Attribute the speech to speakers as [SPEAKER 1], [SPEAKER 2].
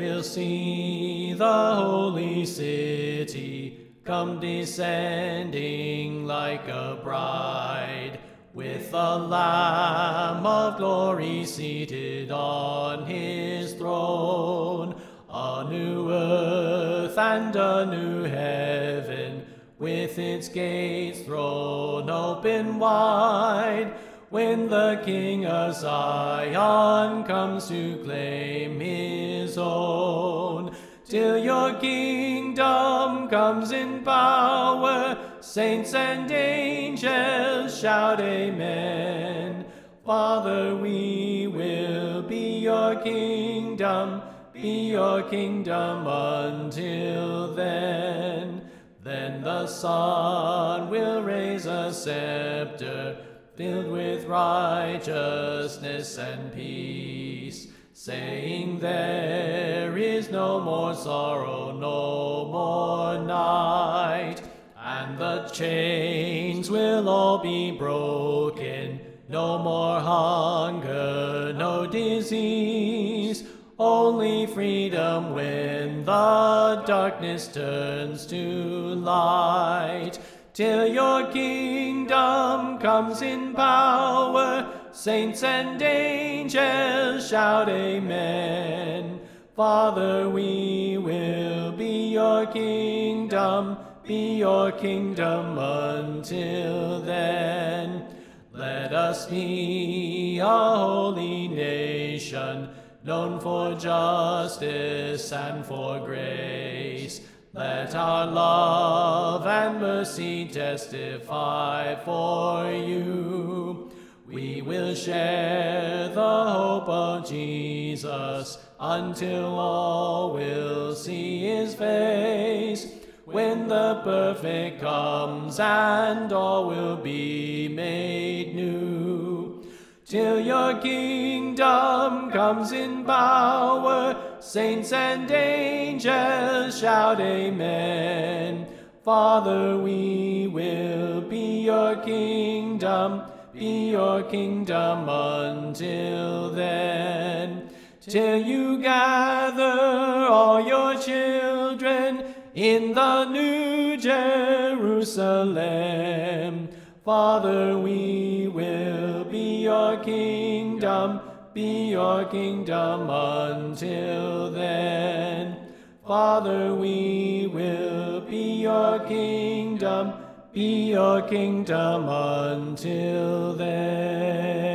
[SPEAKER 1] will see the holy city come descending like a bride, with the Lamb of glory seated on his throne. A new earth and a new heaven, with its gates thrown open wide, when the King of Zion comes to claim his own. Till your kingdom comes in power, saints and angels shout amen. Father, we will be your kingdom until then. Then the Son will raise a scepter filled with righteousness and peace, saying there is no more sorrow, no more night, and the chains will all be broken, no more hunger, no disease, only freedom when the darkness turns to light. Till your kingdom comes in power, saints and angels shout amen. Father, we will be your kingdom until then. Let us be a holy nation, known for justice and for grace. Let our love and mercy testify for you. We will share the hope of Jesus until all will see his face, when the perfect comes and all will be made new. Till your kingdom comes in power, saints and angels shout amen. Father, we will be your kingdom until then. Till you gather all your children in the new Jerusalem. Father, we will be your kingdom until then. Father, we will be your kingdom until then.